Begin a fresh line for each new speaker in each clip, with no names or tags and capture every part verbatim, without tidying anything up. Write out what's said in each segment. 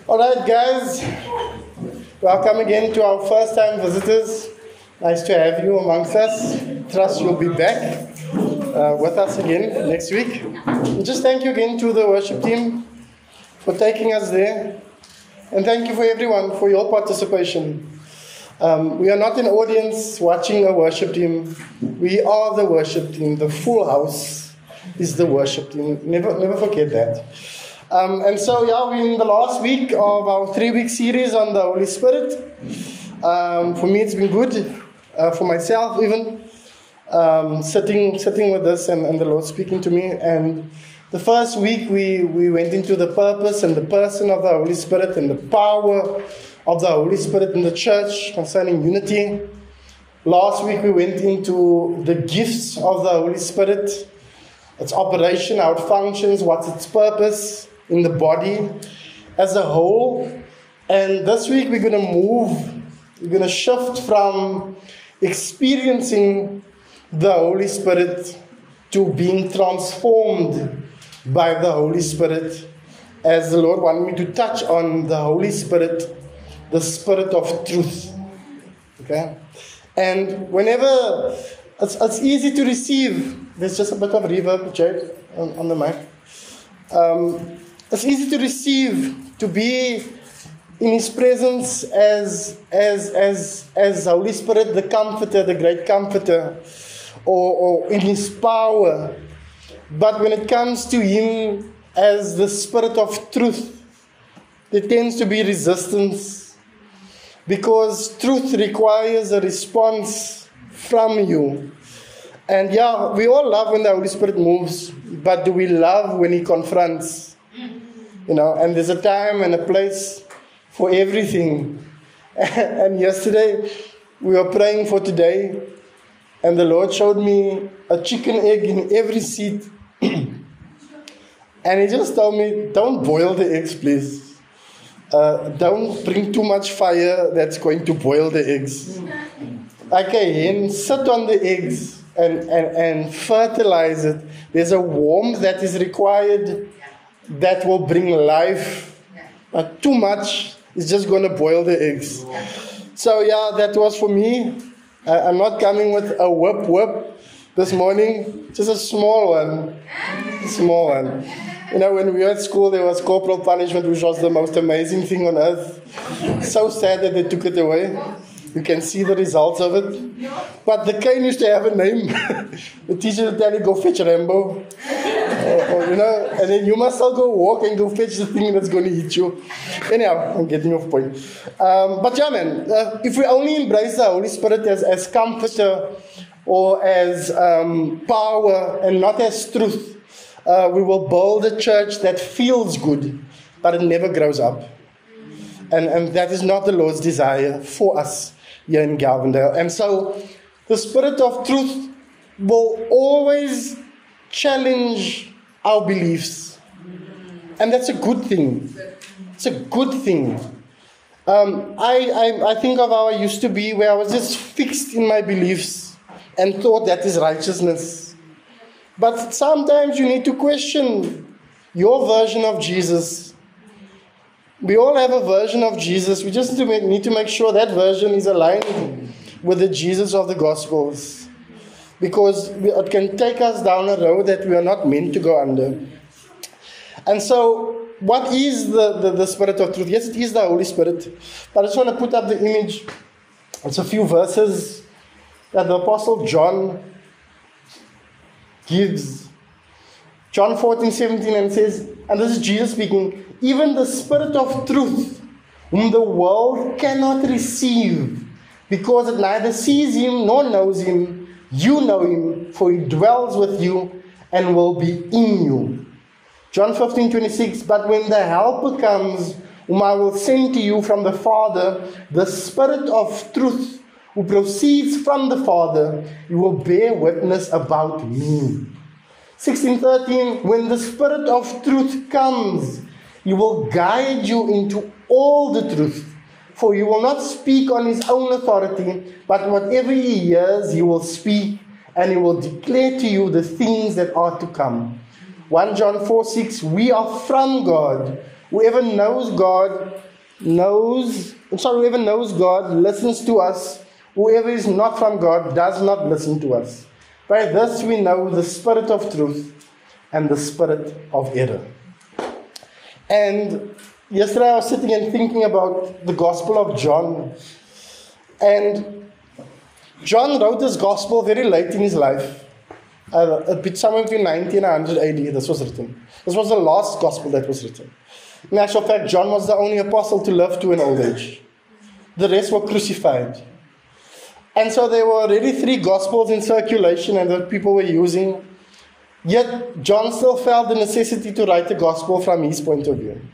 All right, guys. Welcome again to our first-time visitors. Nice to have you amongst us. Trust you'll be back uh, with us again next week. And just thank you again to the worship team for taking us there. And thank you for everyone for your participation. Um, we are not an audience watching a worship team. We are the worship team. The full house is the worship team. Never, never forget that. Um, and so, yeah, we're in the last week of our three-week series on the Holy Spirit. Um, for me, it's been good. Uh, for myself, even um, sitting, sitting with this and, and the Lord speaking to me. And the first week, we we went into the purpose and the person of the Holy Spirit and the power of the Holy Spirit in the church concerning unity. Last week, we went into the gifts of the Holy Spirit, its operation, how it functions, what's its purpose in the body as a whole. And this week we're going to move, we're going to shift from experiencing the Holy Spirit to being transformed by the Holy Spirit, as the Lord wanted me to touch on the Holy Spirit, the Spirit of truth. Okay? And whenever it's, it's easy to receive, there's just a bit of reverb, Jade, on, on the mic. Um, it's easy to receive, to be in His presence as as as as Holy Spirit, the Comforter, the great Comforter, or, or in His power. But when it comes to Him as the Spirit of truth, there tends to be resistance, because truth requires a response from you. And yeah, we all love when the Holy Spirit moves, but do we love when He confronts? You know, and there's a time and a place for everything. And yesterday, we were praying for today, and the Lord showed me a chicken egg in every seat. And He just told me, don't boil the eggs, please. Uh, don't bring too much fire that's going to boil the eggs. Okay, and sit on the eggs and, and, and fertilize it. There's a warmth that is required that will bring life. But too much is just going to boil the eggs. So yeah, that was for me. Uh, I'm not coming with a whip whip this morning. Just a small one. A small one. You know, when we were at school, there was corporal punishment, which was the most amazing thing on earth. So sad that they took it away. You can see the results of it. But the cane used to have a name. The teacher would tell you, go fetch Rambo. Or, or, you know, and then you must all go walk and go fetch the thing that's going to hit you. Anyhow, I'm getting off point. Um, but yeah, man, uh, if we only embrace the Holy Spirit as, as comforter or as um, power and not as truth, uh, we will build a church that feels good, but it never grows up. And, and that is not the Lord's desire for us here in Galvindale. And so the Spirit of truth will always challenge our beliefs. And that's a good thing. It's a good thing. Um, I, I, I think of how I used to be, where I was just fixed in my beliefs and thought that is righteousness. But sometimes you need to question your version of Jesus. We all have a version of Jesus. We just need to make, need to make sure that version is aligned with the Jesus of the Gospels. Because it can take us down a road that we are not meant to go under. And so, what is the, the, the Spirit of truth? Yes, it is the Holy Spirit. But I just want to put up the image. It's a few verses that the Apostle John gives. John fourteen, seventeen, and says, and this is Jesus speaking, even the Spirit of truth, whom the world cannot receive, because it neither sees Him nor knows Him. You know Him, for He dwells with you and will be in you. John fifteen, twenty-six, but when the Helper comes, whom I will send to you from the Father, the Spirit of truth, who proceeds from the Father, He will bear witness about me. sixteen, thirteen, when the Spirit of truth comes, He will guide you into all the truth. For He will not speak on His own authority, but whatever He hears, He will speak, and He will declare to you the things that are to come. First John four, six, we are from God, Whoever knows God knows, I'm sorry, whoever knows God listens to us. Whoever is not from God does not listen to us. By this we know the spirit of truth and the spirit of error. And yesterday I was sitting and thinking about the Gospel of John. And John wrote this Gospel very late in his life. Uh, a bit somewhere between ninety and one hundred A D, this was written. This was the last Gospel that was written. In actual fact, John was the only apostle to live to an old age. The rest were crucified. And so there were already three Gospels in circulation and that people were using. Yet, John still felt the necessity to write the Gospel from his point of view.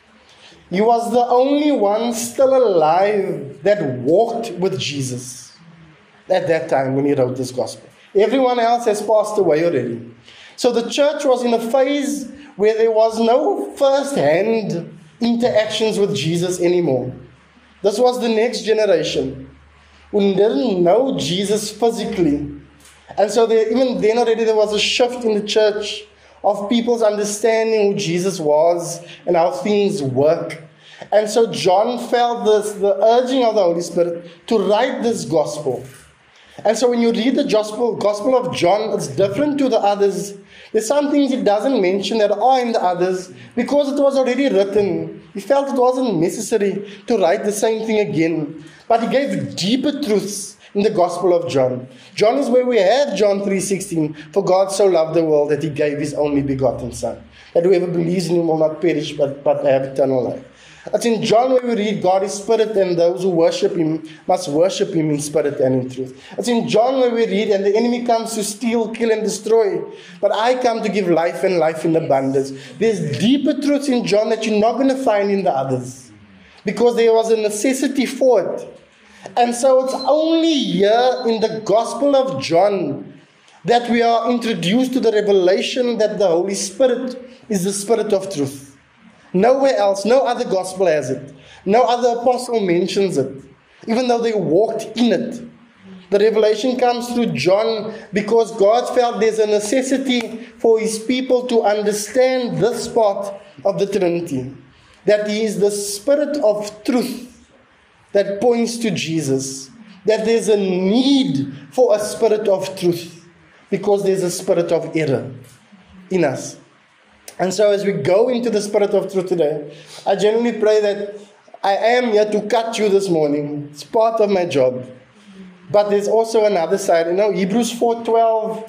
He was the only one still alive that walked with Jesus at that time when he wrote this Gospel. Everyone else has passed away already. So the church was in a phase where there was no first-hand interactions with Jesus anymore. This was the next generation who didn't know Jesus physically. And so there, even then already there was a shift in the church of people's understanding who Jesus was and how things work. And so John felt this, the urging of the Holy Spirit to write this gospel. And so when you read the gospel, gospel of John, it's different to the others. There's some things he doesn't mention that are in the others because it was already written. He felt it wasn't necessary to write the same thing again. But he gave deeper truths in the Gospel of John. John is where we have John three sixteen. For God so loved the world that he gave his only begotten Son, that whoever believes in him will not perish but, but have eternal life. It's in John where we read God is spirit and those who worship him must worship him in spirit and in truth. It's in John where we read and the enemy comes to steal, kill and destroy. But I come to give life and life in abundance. There's deeper truths in John that you're not going to find in the others. Because there was a necessity for it. And so it's only here in the Gospel of John that we are introduced to the revelation that the Holy Spirit is the Spirit of truth. Nowhere else, no other gospel has it. No other apostle mentions it, even though they walked in it. The revelation comes through John because God felt there's a necessity for his people to understand this part of the Trinity. That he is the Spirit of truth that points to Jesus. That there's a need for a spirit of truth because there's a spirit of error in us. And so as we go into the Spirit of truth today, I genuinely pray that I am here to cut you this morning. It's part of my job. But there's also another side. You know, Hebrews four twelve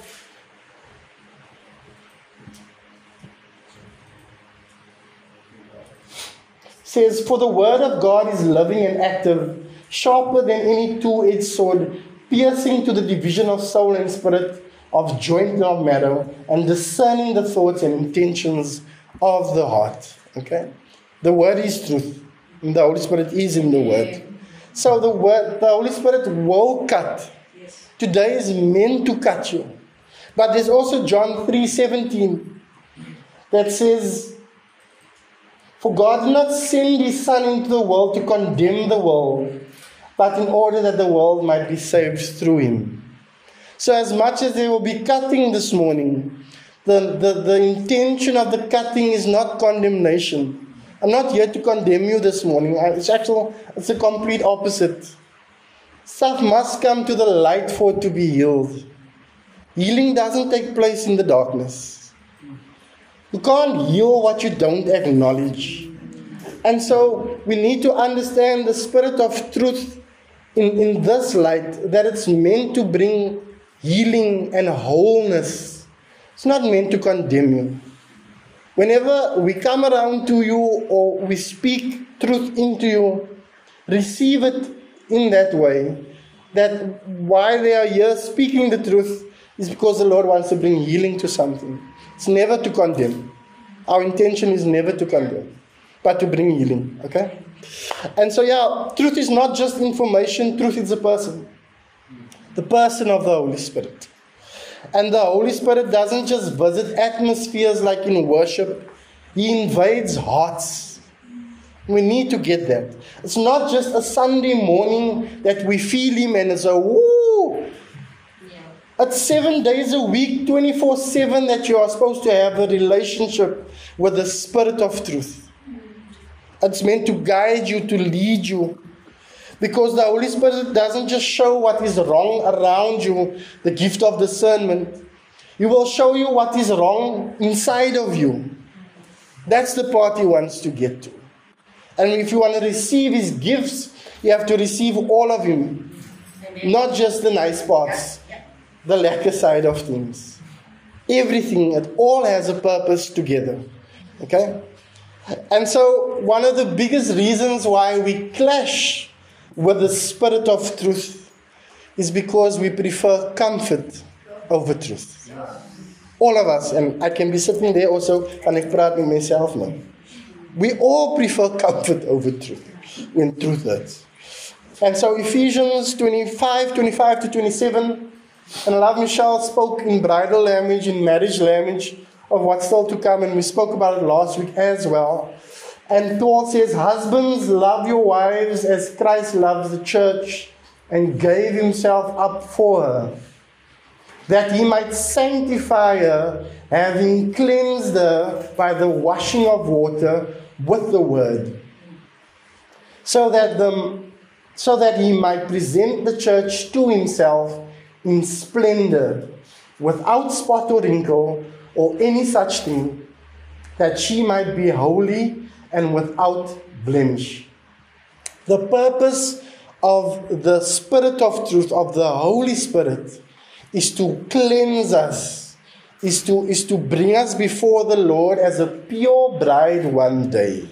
says, for the word of God is living and active, sharper than any two-edged sword, piercing to the division of soul and spirit, of joint and of marrow, and discerning the thoughts and intentions of the heart. Okay? The word is truth. And the Holy Spirit is in the word. So the word, the Holy Spirit will cut. Today is meant to cut you. But there's also John three seventeen that says, for God did not send his Son into the world to condemn the world, but in order that the world might be saved through him. So as much as there will be cutting this morning, the, the, the intention of the cutting is not condemnation. I'm not here to condemn you this morning. It's actually, it's the complete opposite. Stuff must come to the light for it to be healed. Healing doesn't take place in the darkness. You can't heal what you don't acknowledge. And so we need to understand the Spirit of truth in, in this light, that it's meant to bring healing and wholeness. It's not meant to condemn you. Whenever we come around to you or we speak truth into you, receive it in that way. That why they are here speaking the truth is because the Lord wants to bring healing to something. It's never to condemn. Our intention is never to condemn, but to bring healing. Okay? And so yeah, truth is not just information, truth is a person. The person of the Holy Spirit. And the Holy Spirit doesn't just visit atmospheres like in worship. He invades hearts. We need to get that. It's not just a Sunday morning that we feel him and it's a woo. Yeah. It's seven days a week, twenty-four seven that you are supposed to have a relationship with the Spirit of truth. It's meant to guide you, to lead you. Because the Holy Spirit doesn't just show what is wrong around you, the gift of discernment. He will show you what is wrong inside of you. That's the part He wants to get to. And if you want to receive His gifts, you have to receive all of Him. Amen. Not just the nice parts, yeah, yeah. the lacquer side of things. Everything, it all has a purpose together. Okay? And so, one of the biggest reasons why we clash with the Spirit of truth is because we prefer comfort over truth. All of us, and I can be sitting there also, and I praat with myself now. We all prefer comfort over truth when truth hurts. And so Ephesians twenty-five, twenty-five to twenty-seven, and Love Michelle spoke in bridal language, in marriage language, of what's still to come, and we spoke about it last week as well. And Paul says, husbands, love your wives as Christ loves the church and gave Himself up for her, that He might sanctify her, having cleansed her by the washing of water with the word, so that the, so that He might present the church to Himself in splendor, without spot or wrinkle or any such thing, that she might be holy and without blemish. The purpose of the Spirit of truth, of the Holy Spirit, is to cleanse us, is to, is to bring us before the Lord as a pure bride one day.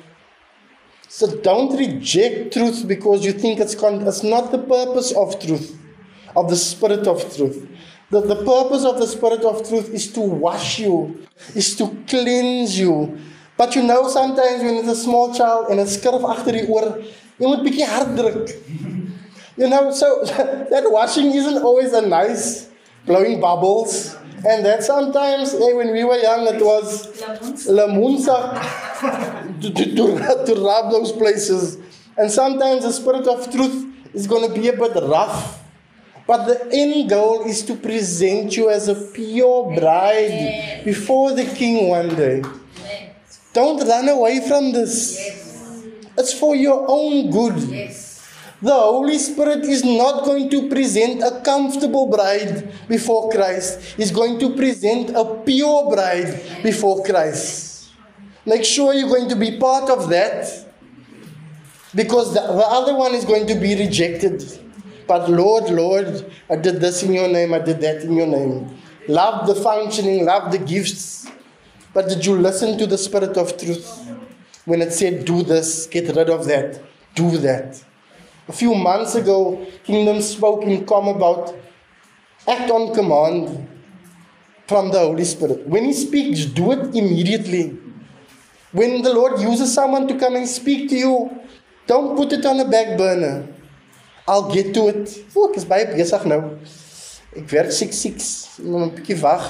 So don't reject truth because you think it's, con- it's not the purpose of truth, of the Spirit of truth. The, the purpose of the Spirit of truth is to wash you, is to cleanse you. But you know, sometimes when it's a small child and it's skurf agter die oor, jy moet bietjie hard druk. You know, so that washing isn't always a nice blowing bubbles. And that sometimes, hey, when we were young, it was lamunsa to, to, to, to rub those places. And sometimes the Spirit of truth is going to be a bit rough. But the end goal is to present you as a pure bride before the King one day. Don't run away from this. Yes. It's for your own good. Yes. The Holy Spirit is not going to present a comfortable bride before Christ. He's going to present a pure bride before Christ. Make sure you're going to be part of that, because the, the other one is going to be rejected. But Lord, Lord, I did this in your name, I did that in your name. Love the functioning, love the gifts. But did you listen to the Spirit of truth? When it said, do this, get rid of that, do that. A few months ago, Kingdom spoke in Com about act on command from the Holy Spirit. When He speaks, do it immediately. When the Lord uses someone to come and speak to you, don't put it on a back burner. I'll get to it. Oh, ek is baie besig nou. Ek werk six six. Nog 'n bietjie wag.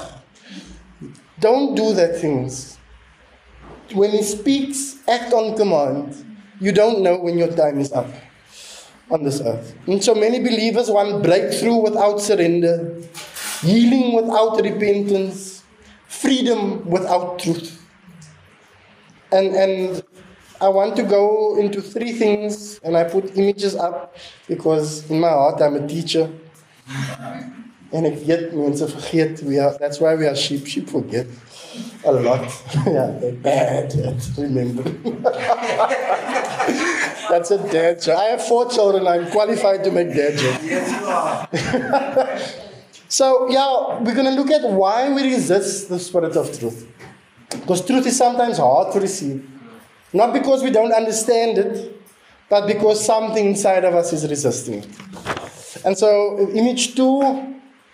Don't do that things. When He speaks, act on command. You don't know when your time is up on this earth. And so many believers want breakthrough without surrender, healing without repentance, freedom without truth. And and I want to go into three things, and I put images up because in my heart I'm a teacher. En ek weet mense vergeet, we are, that's why we are sheep. Sheep forget a lot. Yeah, they're bad at remembering. That's a dad joke. I have four children. I'm qualified to make dad jokes. Yes, you are. So, yeah, we're going to look at why we resist the Spirit of truth. Because truth is sometimes hard to receive. Not because we don't understand it, but because something inside of us is resisting it. And so, image two,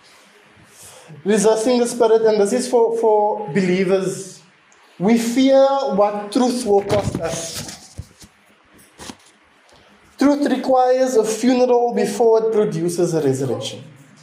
resisting the Spirit, and this is for, for believers. We fear what truth will cost us. Truth requires a funeral before it produces a resurrection.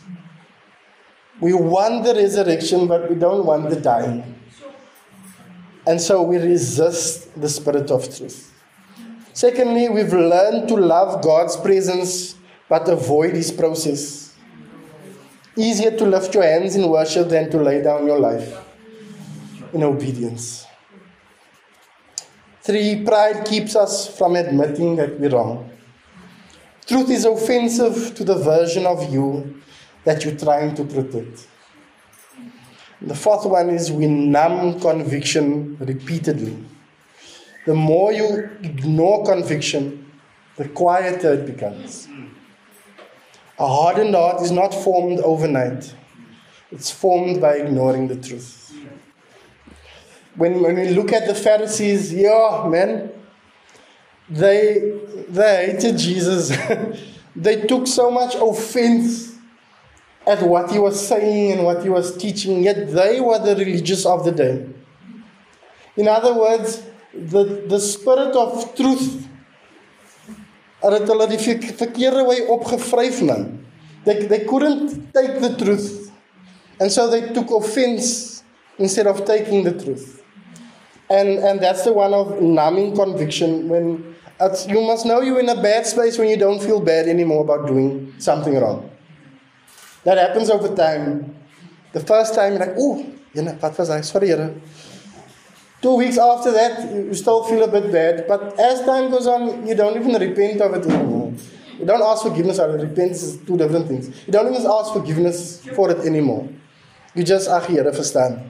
We want the resurrection, but we don't want the dying. And so we resist the Spirit of truth. Secondly, we've learned to love God's presence, but avoid His process. Easier to lift your hands in worship than to lay down your life in obedience. Three, pride keeps us from admitting that we're wrong. Truth is offensive to the version of you that you're trying to protect. The fourth one is we numb conviction repeatedly. The more you ignore conviction, the quieter it becomes. A hardened heart is not formed overnight. It's formed by ignoring the truth. When, when we look at the Pharisees, yeah, man, they, they hated Jesus. They took so much offense at what he was saying and what he was teaching, yet they were the religious of the day. In other words, the, the spirit of truth het hulle die verkeerde way opgevryf, man. They, they couldn't take the truth. And so they took offense instead of taking the truth. And, and that's the one of numbing conviction. When it's, you must know you're in a bad space when you don't feel bad anymore about doing something wrong. That happens over time. The first time you're like, oh, what was I? Sorry, Here. Two weeks after that, you still feel a bit bad. But as time goes on, you don't even repent of it anymore. You don't ask forgiveness of it. Repentance is two different things. You don't even ask forgiveness for it anymore. You just, ach, Here, verstaan.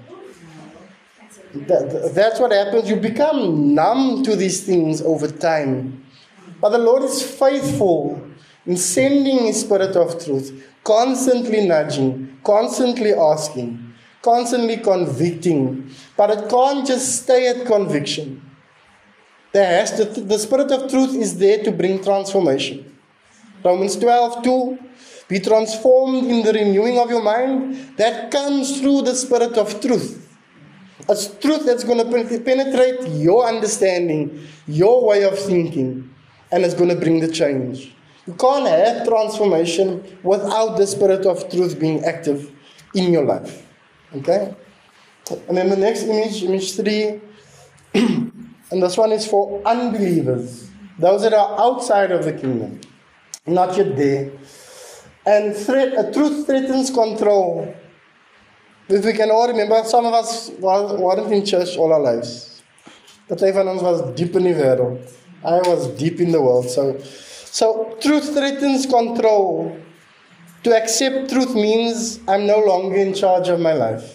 That, that's what happens. You become numb to these things over time. But the Lord is faithful in sending His Spirit of truth, constantly nudging, constantly asking, constantly convicting. But it can't just stay at conviction. There has to, the Spirit of truth is there to bring transformation. Romans twelve two, be transformed in the renewing of your mind. That comes through the Spirit of truth. It's truth that's going to penetrate your understanding, your way of thinking, and it's going to bring the change. You can't have transformation without the Spirit of truth being active in your life. Okay? And then the next image, image three, and this one is for unbelievers, those that are outside of the kingdom, not yet there. And threat, a truth threatens control. If we can all remember, some of us weren't in church all our lives. But van ons was deep in the world. I was deep in the world. So, so truth threatens control. To accept truth means I'm no longer in charge of my life.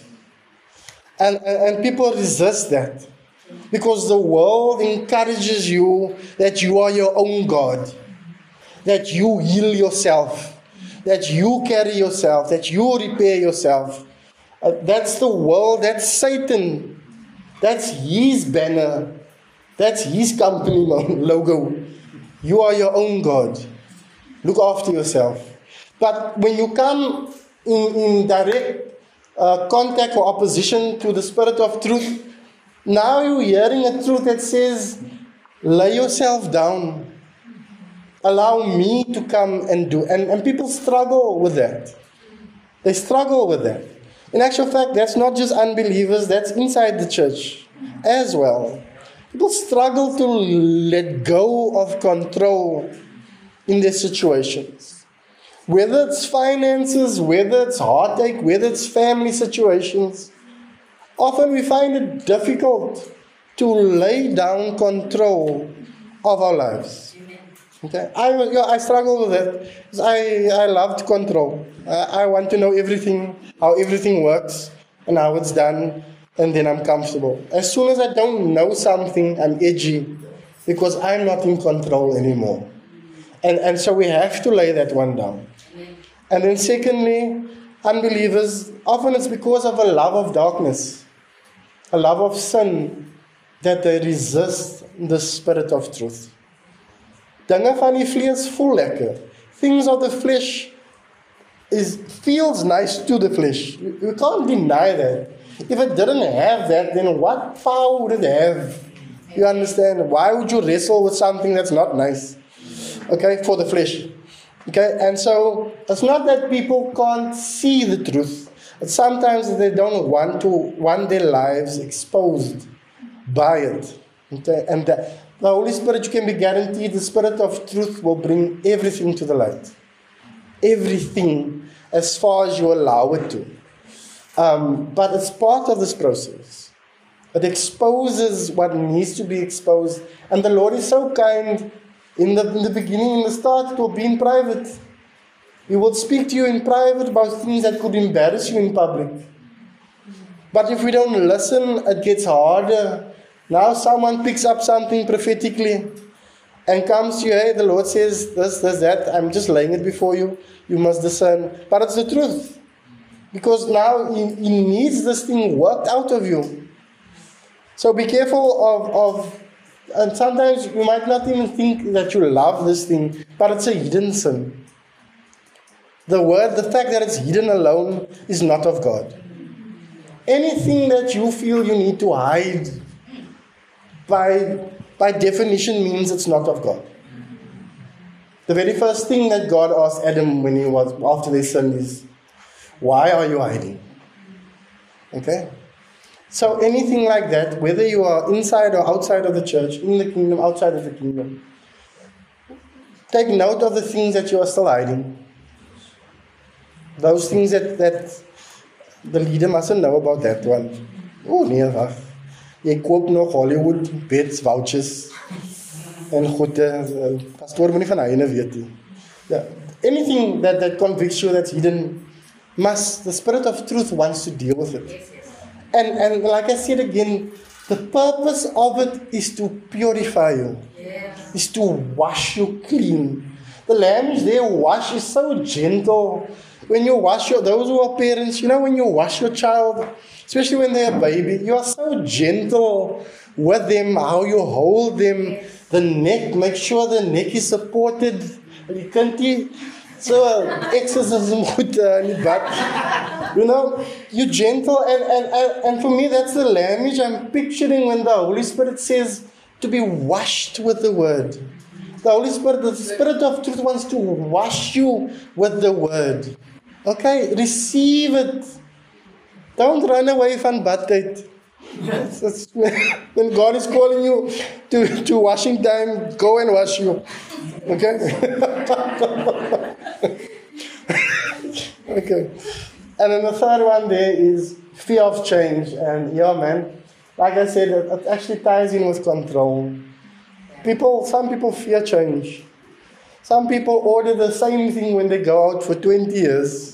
And, and, and people resist that. Because the world encourages you that you are your own God. That you heal yourself. That you carry yourself. That you repair yourself. Uh, that's the world. That's Satan. That's his banner. That's his company logo. You are your own God. Look after yourself. But when you come in, in direct uh, contact or opposition to the Spirit of truth, now you're hearing a truth that says, lay yourself down. Allow me to come and do. And, and people struggle with that. They struggle with that. In actual fact, that's not just unbelievers, that's inside the church as well. People struggle to let go of control in their situations. Whether it's finances, whether it's heartache, whether it's family situations, often we find it difficult to lay down control of our lives. Okay, I, yeah, I struggle with it. I, I love control. I, I want to know everything, how everything works, and how it's done, and then I'm comfortable. As soon as I don't know something, I'm edgy, because I'm not in control anymore. And, and so we have to lay that one down. And then secondly, unbelievers, often it's because of a love of darkness, a love of sin, that they resist the Spirit of truth. Dinge van die vlees voel lekker. Things of the flesh is feels nice to the flesh. You, you can't deny that. If it didn't have that, then what power would it have? You understand? Why would you wrestle with something that's not nice? Okay, for the flesh. Okay, and so it's not that people can't see the truth. It's sometimes they don't want to want their lives exposed by it. Okay, and that. The Holy Spirit, you can be guaranteed, the Spirit of truth will bring everything to the light. Everything, as far as you allow it to. Um, but it's part of this process. It exposes what needs to be exposed. And the Lord is so kind. In the, in the beginning, in the start, it will be in private. He will speak to you in private about things that could embarrass you in public. But if we don't listen, it gets harder. Now someone picks up something prophetically and comes to you, hey, the Lord says this, this, that. I'm just laying it before you. You must discern. But it's the truth. Because now he, he needs this thing worked out of you. So be careful of, of, and sometimes you might not even think that you love this thing, but it's a hidden sin. The word, the fact that it's hidden alone is not of God. Anything that you feel you need to hide, by, by definition means it's not of God. The very first thing that God asked Adam when he was, after they sinned is, why are you hiding? Okay? So anything like that, whether you are inside or outside of the church, in the kingdom, outside of the kingdom, take note of the things that you are still hiding. Those things that, that the leader mustn't know about that one. Oh, nee, wacht. Jy koop nog Hollywood beds, vouchers. En goed, uh, pastoor moet nie van hyne weet nie. Yeah. Anything that, that convicts you that's hidden, must, the Spirit of truth wants to deal with it. And, and like I said again, the purpose of it is to purify you. Yes. Is to wash you clean. The language there, wash, is so gentle. When you wash your, those who are parents, you know, when you wash your child, especially when they're a baby, you are so gentle with them, how you hold them, the neck, make sure the neck is supported. You can't eat. So, exorcism with uh, but you know, you're gentle, and, and, and, and for me, that's the language I'm picturing when the Holy Spirit says to be washed with the Word. The Holy Spirit, the Spirit of truth wants to wash you with the Word. Okay, receive it. Don't run away from baptism. When God is calling you to, to washing time, go and wash you. Okay? Okay. And then the third one there is fear of change. And yeah, man, like I said, it, it actually ties in with control. People, some people fear change. Some people order the same thing when they go out for twenty years.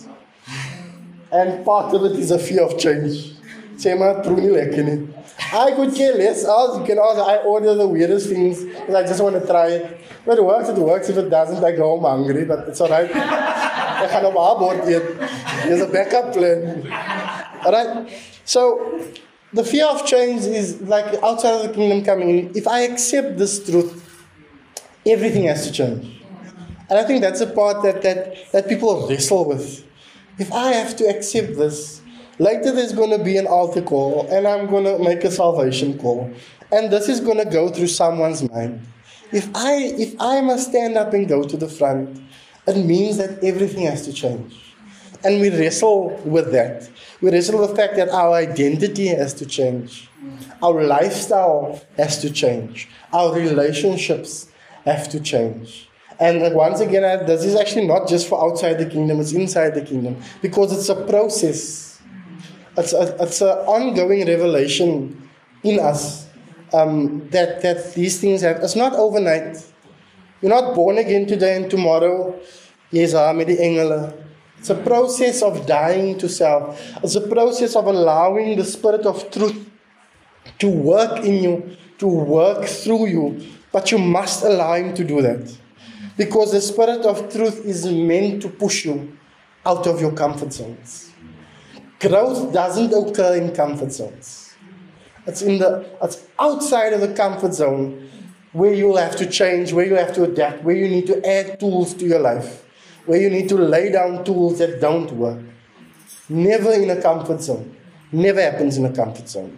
And part of it is a fear of change. Say, man, truly lekker nie. I could care less. As you can ask, I order the weirdest things because I just want to try it. If it works, it works. If it doesn't, I go home hungry. But it's alright. I gaan op haar bord eet. There's a backup plan. Alright? So, the fear of change is like outside of the kingdom coming in. If I accept this truth, everything has to change. And I think that's a part that, that, that people wrestle with. If I have to accept this, later there's going to be an altar call, and I'm going to make a salvation call. And this is going to go through someone's mind. If I, if I must stand up and go to the front, it means that everything has to change. And we wrestle with that. We wrestle with the fact that our identity has to change. Our lifestyle has to change. Our relationships have to change. And once again, this is actually not just for outside the kingdom, it's inside the kingdom. Because it's a process. It's a, it's an ongoing revelation in us um, that, that these things have. It's not overnight. You're not born again today and tomorrow. Yes, I'm with the engelen. It's a process of dying to self. It's a process of allowing the Spirit of truth to work in you, to work through you. But you must allow Him to do that. Because the Spirit of truth is meant to push you out of your comfort zones. Growth doesn't occur in comfort zones. It's in the it's outside of the comfort zone where you'll have to change, where you have to adapt, where you need to add tools to your life, where you need to lay down tools that don't work. Never in a comfort zone. Never happens in a comfort zone.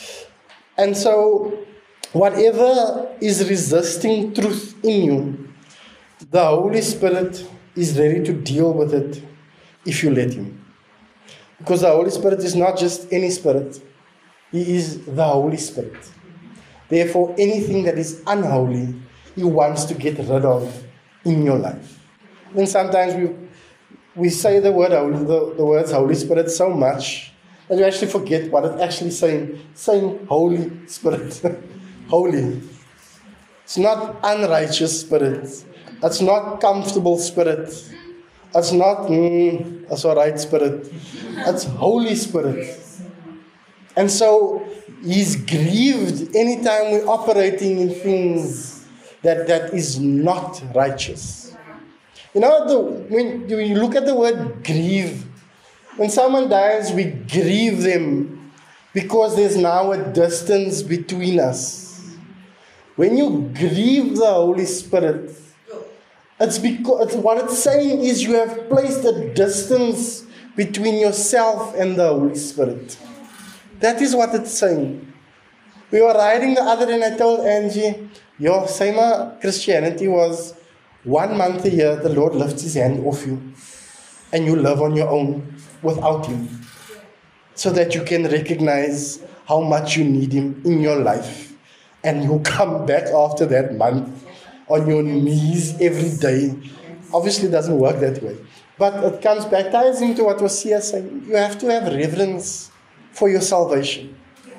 And so, whatever is resisting truth in you, the Holy Spirit is ready to deal with it if you let Him. Because the Holy Spirit is not just any spirit. He is the Holy Spirit. Therefore, anything that is unholy, He wants to get rid of in your life. And sometimes we we say the word Holy, the, the words Holy Spirit so much And you actually forget what it's actually saying. Saying Holy Spirit. Holy. It's not unrighteous spirit. It's not comfortable spirit. It's not, mm, that's all right spirit. It's Holy Spirit. And so, He's grieved anytime we're operating in things that, that is not righteous. You know, the, when, when you look at the word grieve, when someone dies, we grieve them because there's now a distance between us. When you grieve the Holy Spirit, it's because what it's saying is you have placed a distance between yourself and the Holy Spirit. That is what it's saying. We were riding the other day and I told Angie, yo, say my Christianity was one month a year the Lord lifts His hand off you and you live on your own without Him so that you can recognize how much you need Him in your life. And you come back after that month on your knees every day. Obviously, it doesn't work that way. But it comes back, ties into what was here saying. You have to have reverence for your salvation.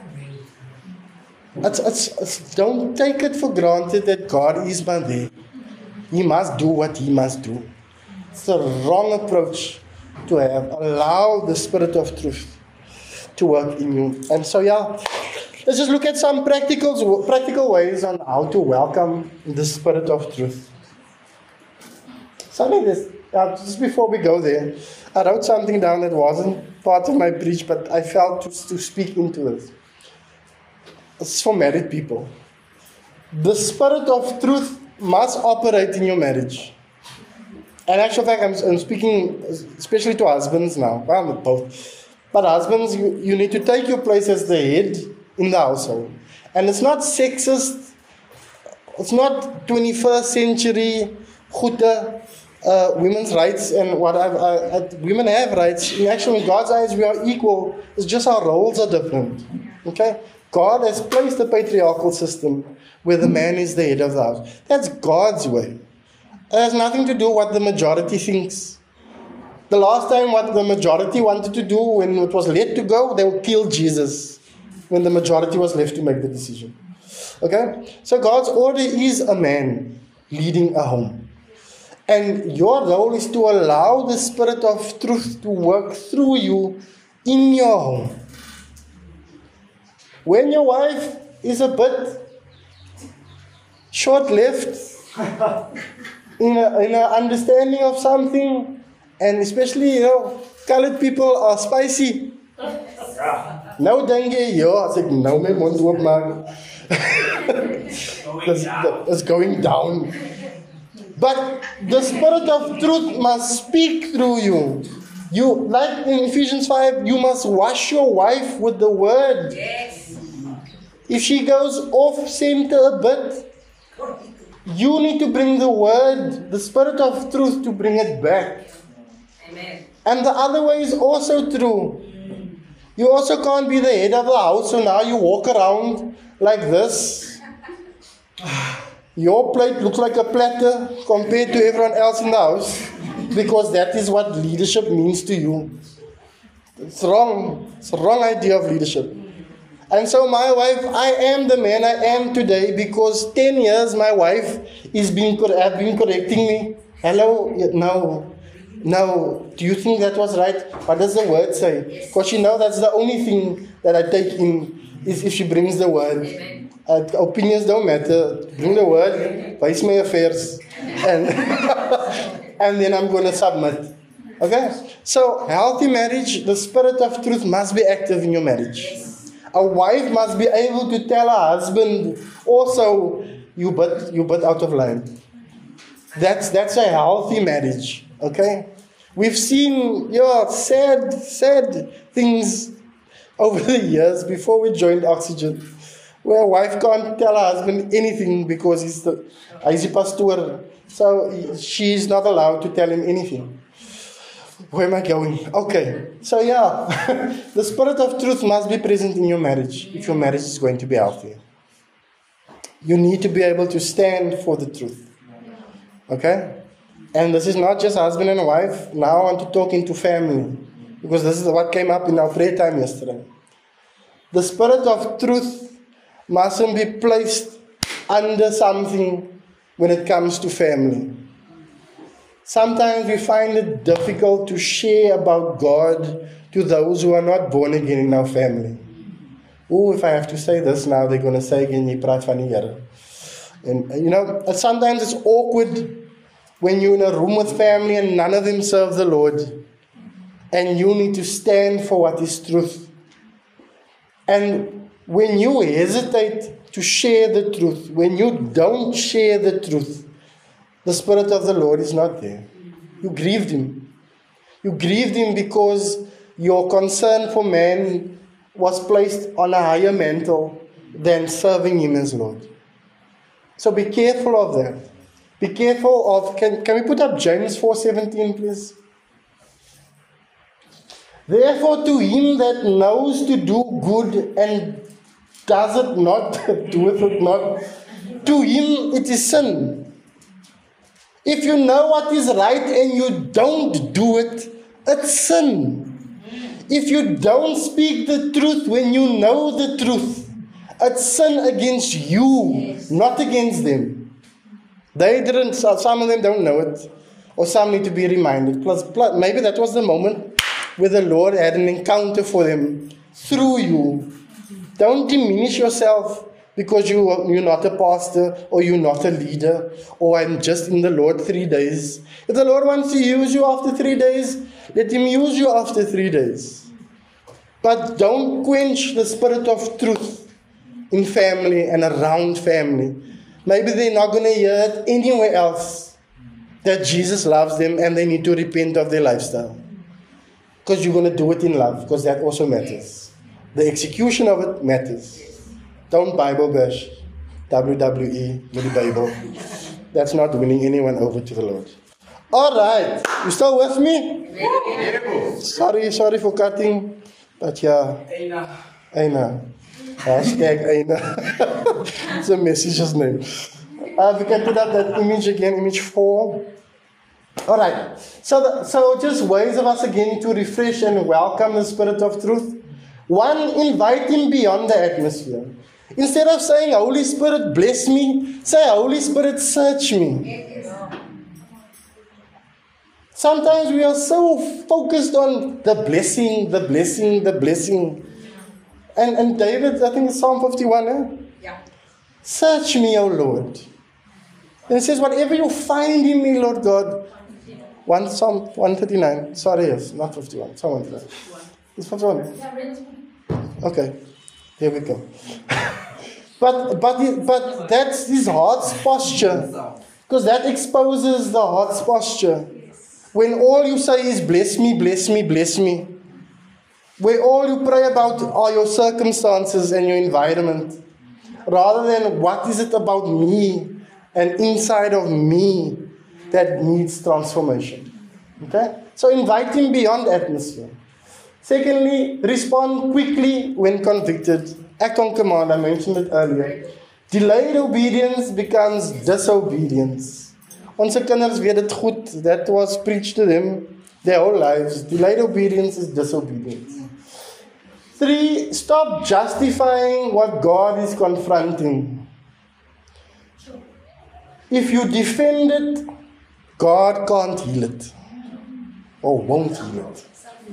It's, it's, it's, don't take it for granted that God is by there. He must do what He must do. It's the wrong approach to have. Allow the Spirit of truth to work in you. And so, yeah. Let's just look at some practical, practical ways on how to welcome the Spirit of truth. Something this, uh, just before we go there, I wrote something down that wasn't part of my preach, but I felt to, to speak into this. It's for married people. The Spirit of truth must operate in your marriage. And actually, fact, I'm, I'm speaking especially to husbands now. Well, not both. But husbands, you, you need to take your place as the head in the household. And it's not sexist, it's not twenty-first century goede, uh, women's rights and what I've, uh, uh, women have rights. In actually, in God's eyes, we are equal. It's just our roles are different. Okay? God has placed a patriarchal system where the man is the head of the house. That's God's way. It has nothing to do with what the majority thinks. The last time what the majority wanted to do when it was let to go, they would kill Jesus. When the majority was left to make the decision. Okay? So God's order is a man leading a home. And your role is to allow the Spirit of truth to work through you in your home. When your wife is a bit short-lived in a, in a understanding of something, and especially, you know, colored people are spicy. Nou dink jy, ja, as ek nou my mond oopmaak, it's going down. But the Spirit of truth must speak through you. You, like in Ephesians five, you must wash your wife with the word. Yes. If she goes off center a bit, you need to bring the word, the Spirit of truth to bring it back. Amen. And the other way is also true. You also can't be the head of the house, so now you walk around like this. Your plate looks like a platter compared to everyone else in the house, because that is what leadership means to you. It's wrong. It's a wrong idea of leadership. And so my wife, I am the man I am today because ten years my wife is being, have been correcting me. Hello, no. No, do you think that was right? What does the word say? Because you know that's the only thing that I take in is if she brings the word. Uh, opinions don't matter. Bring the word, vice my affairs, and and then I'm going to submit. Okay? So, healthy marriage, the Spirit of truth must be active in your marriage. A wife must be able to tell her husband, also, you but you but out of line. That's that's a healthy marriage. Okay? We've seen yeah, sad, sad things over the years before we joined Oxygen, where a wife can't tell her husband anything because he's the he's a pastor. So she's not allowed to tell him anything. Where am I going? Okay. So yeah, the Spirit of truth must be present in your marriage if your marriage is going to be healthy. You need to be able to stand for the truth. Okay? And this is not just husband and wife. Now I want to talk into family. because this is what came up in our prayer time yesterday. The spirit of truth mustn't be placed under something when it comes to family. Sometimes we find it difficult to share about God to those who are not born again in our family. Oh, if I have to say this now, they're going to say again, "Jy praat van die Here." And you know, sometimes it's awkward when you're in a room with family and none of them serve the Lord, and you need to stand for what is truth. And when you hesitate to share the truth, when you don't share the truth, the Spirit of the Lord is not there. You grieved Him. You grieved Him because your concern for man was placed on a higher mantle than serving Him as Lord. So be careful of that. Be careful of, can, can we put up James four seventeen, please? Therefore to him that knows to do good and does it not, doeth it not, to him it is sin. If you know what is right and you don't do it, it's sin. If you don't speak the truth when you know the truth, it's sin against you, yes. Not against them. They didn't, some of them don't know it, or some need to be reminded. Plus, plus, maybe that was the moment where the Lord had an encounter for them through you. Don't diminish yourself because you, you're not a pastor, or you're not a leader, or I'm just in the Lord three days. If the Lord wants to use you after three days, let Him use you after three days. But don't quench the spirit of truth in family and around family. Maybe they're not going to hear it anywhere else, that Jesus loves them and they need to repent of their lifestyle. Because you're going to do it in love, because that also matters. The execution of it matters. Don't Bible bash, W W E with the Bible. That's not winning anyone over to the Lord. All right, you still with me? Sorry, sorry for cutting, but yeah. Eina. Eina. Hashtag Eina. It's a message's name. Uh, we can put up that image again, image four. All right. So, the, so just ways of us again to refresh and welcome the Spirit of Truth. One, invite Him beyond the atmosphere. Instead of saying, Holy Spirit, bless me, say, Holy Spirit, search me. Sometimes we are so focused on the blessing, the blessing, the blessing. And, and David, I think it's Psalm fifty-one, eh? Yeah. Search me, O Lord. And it says, whatever you find in me, Lord God. One Psalm one thirty-nine. Sorry, yes, not fifty-one. Psalm one thirty-nine. It's fifty-one. Okay, here we go. but but but that's his heart's posture, because that exposes the heart's posture. When all you say is bless me, bless me, bless me, where all you pray about are your circumstances and your environment, rather than what is it about me and inside of me that needs transformation. Okay? So invite Him beyond atmosphere. Secondly, respond quickly when convicted. Act on command, I mentioned it earlier. Delayed obedience becomes disobedience. Onze kinders weet dit goed. That was preached to them their whole lives. Delayed obedience is disobedience. Three, stop justifying what God is confronting. If you defend it, God can't heal it, or won't heal it.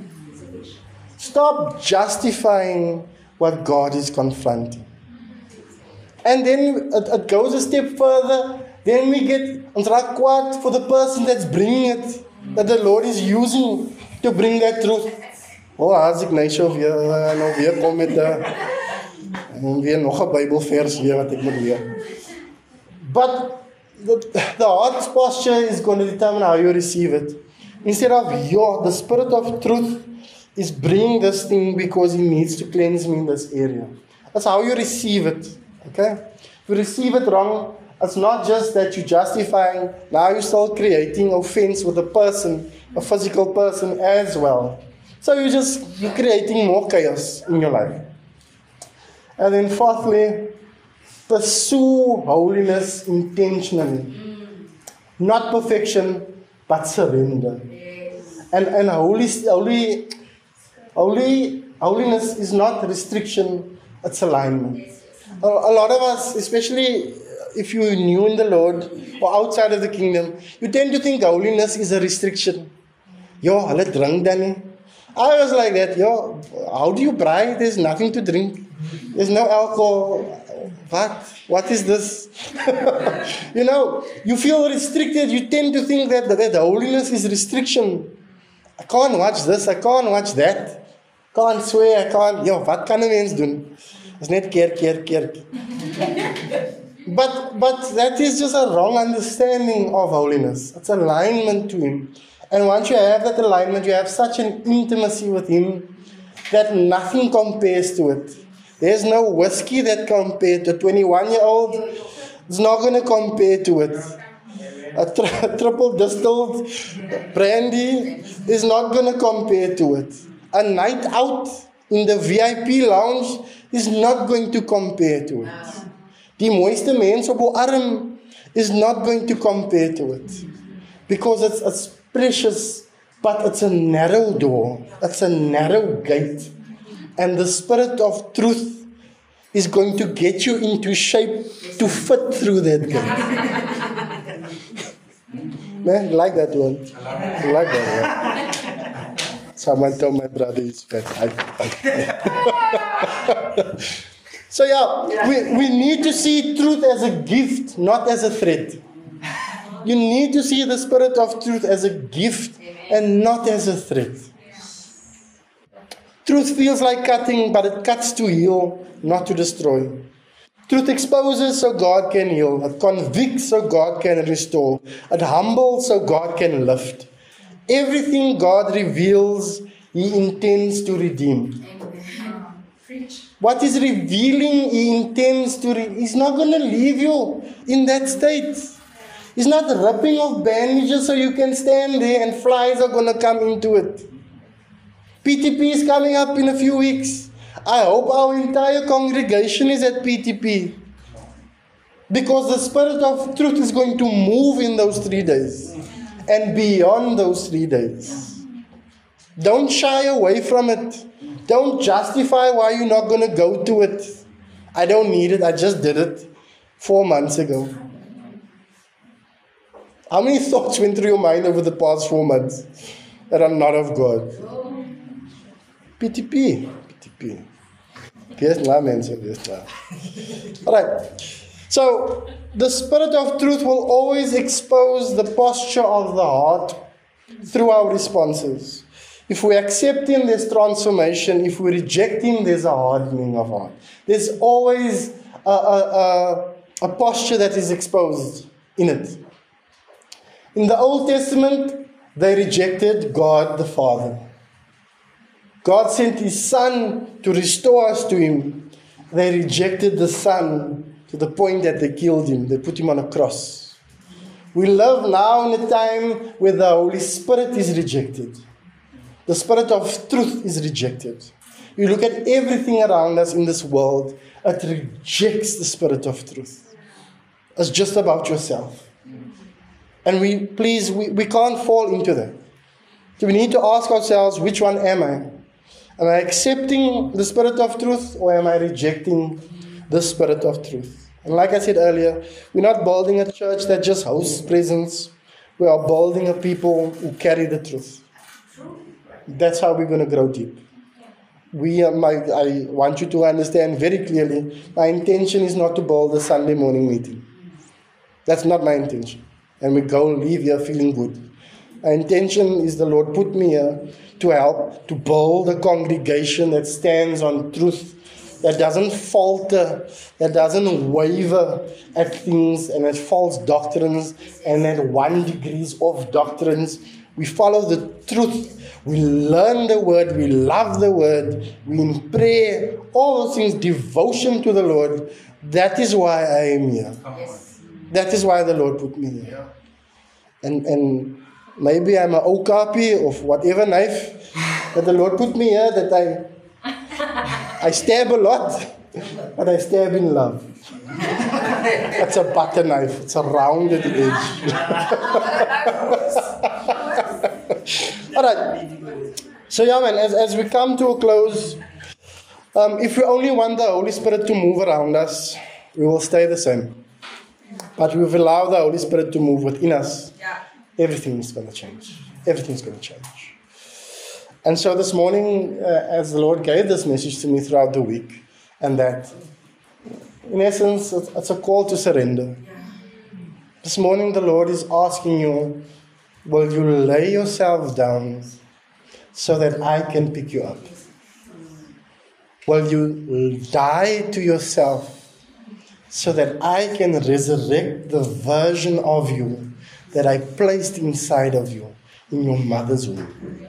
Stop justifying what God is confronting. And then it, it goes a step further. Then we get ons raak kwaad for the person that's bringing it, that the Lord is using to bring that truth. Oh, as ek nou so weer nou weer kom met 'n weer nog 'n Bybelvers weer wat ek moet leer. But the, the heart's posture is going to determine how you receive it. Instead of your, the Spirit of Truth is bringing this thing because He needs to cleanse me in this area. That's how you receive it. Okay? If you receive it wrong, it's not just that you're justifying, now you're still creating offense with a person, a physical person as well. So you're just, you're creating more chaos in your life. And then fourthly, pursue holiness intentionally. Mm. Not perfection, but surrender. Yes. And, and holy, holy, Holy, holiness is not restriction, it's alignment. A, a lot of us, especially if you're new in the Lord or outside of the kingdom, you tend to think holiness is a restriction. Yo, hulle drink dan nie. I was like that. Yo, how do you braai? There's nothing to drink. There's no alcohol. What? What is this? You know, you feel restricted. You tend to think that, that holiness is restriction. I can't watch this. I can't watch that. Can't swear. I can't. Yo, wat kan 'n mens doen? It's net keer, keer, keer. But, but that is just a wrong understanding of holiness. It's alignment to Him. And once you have that alignment, you have such an intimacy with Him that nothing compares to it. There's no whiskey that compares to a twenty-one-year-old. It's not going to compare to it. A, tri- a triple distilled brandy is not going to compare to it. A night out in the V I P lounge is not going to compare to it. Die mooiste mens op jou arm is not going to compare to it. Because it's, it's precious, but it's a narrow door. It's a narrow gate. And the Spirit of truth is going to get you into shape to fit through that gate. Man, like that one. I like that one. Someone told my brother he's fat. I, I. So yeah, we, we need to see truth as a gift, not as a threat. You need to see the Spirit of truth as a gift and not as a threat. Truth feels like cutting, but it cuts to heal, not to destroy. Truth exposes so God can heal. It convicts so God can restore. It humbles so God can lift. Everything God reveals, He intends to redeem. What is revealing, He intends to re- He's not going to leave you in that state. He's not ripping off bandages so you can stand there and flies are going to come into it. P T P is coming up in a few weeks. I hope our entire congregation is at P T P. Because the Spirit of truth is going to move in those three days. And beyond those three days. Don't shy away from it. Don't justify why you're not going to go to it. I don't need it. I just did it four months ago. How many thoughts went through your mind over the past four months that are not of God? P T P. P T P. Yes, now, man. Yes, now. All right. So, the Spirit of truth will always expose the posture of the heart through our responses. If we accept Him, there's transformation. If we reject Him, there's a hardening of heart. There's always a, a, a, a posture that is exposed in it. In the Old Testament, they rejected God the Father. God sent His Son to restore us to Him. They rejected the Son to the point that they killed Him. They put Him on a cross. We live now in a time where the Holy Spirit is rejected. The Spirit of truth is rejected. You look at everything around us in this world, it rejects the Spirit of truth. It's just about yourself. And we, please, we, we can't fall into that. So we need to ask ourselves, which one am I? Am I accepting the Spirit of truth or am I rejecting the Spirit of truth? And like I said earlier, we're not building a church that just hosts presence. We are building a people who carry the truth. That's how we're going to grow deep. We, uh, my, I want you to understand very clearly, my intention is not to build a Sunday morning meeting. That's not my intention. And we go leave here feeling good. My intention is the Lord put me here to help, to build a congregation that stands on truth, that doesn't falter, that doesn't waver at things and at false doctrines and at one degrees of doctrines. We follow the truth. We learn the word. We love the word. We in prayer, all those things, devotion to the Lord. That is why I am here. Yes. That is why the Lord put me here. And and maybe I'm an okapi of whatever knife that the Lord put me here, that I I stab a lot, but I stab in love. It's a butter knife. It's a rounded edge. All right. So yeah, man, as, as we come to a close, um, if we only want the Holy Spirit to move around us, we will stay the same. But if we allow the Holy Spirit to move within us,
Yeah.
everything is going to change. Everything's going to change. And so this morning, uh, as the Lord gave this message to me throughout the week, and that, in essence, it's, it's a call to surrender. This morning, the Lord is asking you, will you lay yourself down so that I can pick you up? Will you die to yourself so that I can resurrect the version of you that I placed inside of you in your mother's womb?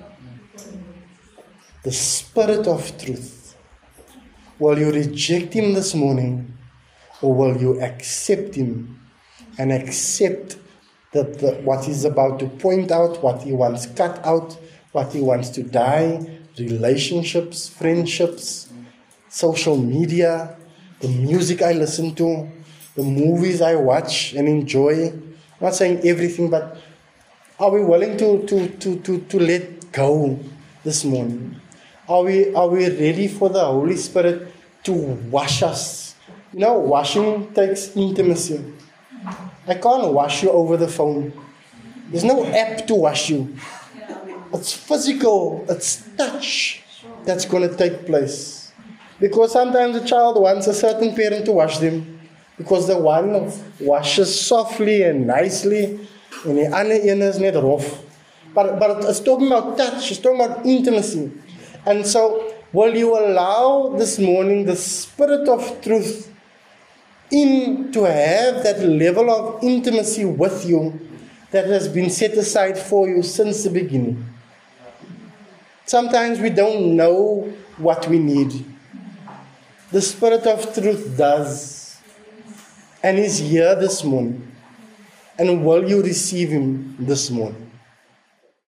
The Spirit of truth. Will you reject Him this morning, or will you accept Him and accept that the, what He's about to point out, what He wants cut out, what He wants to die, relationships, friendships, social media, the music I listen to, the movies I watch and enjoy. I'm not saying everything, but are we willing to, to, to, to, to let go this morning? Are we, are we ready for the Holy Spirit to wash us? You know, washing takes intimacy. I can't wash you over the phone. There's no app to wash you. It's physical, it's touch that's going to take place. Because sometimes a child wants a certain parent to wash them, because the one washes softly and nicely, and the other one is net rough. But, but it's talking about touch, it's talking about intimacy. And so, will you allow this morning the Spirit of truth in to have that level of intimacy with you that has been set aside for you since the beginning? Sometimes we don't know what we need. The Spirit of truth does, and is here this morning. And will you receive Him this morning?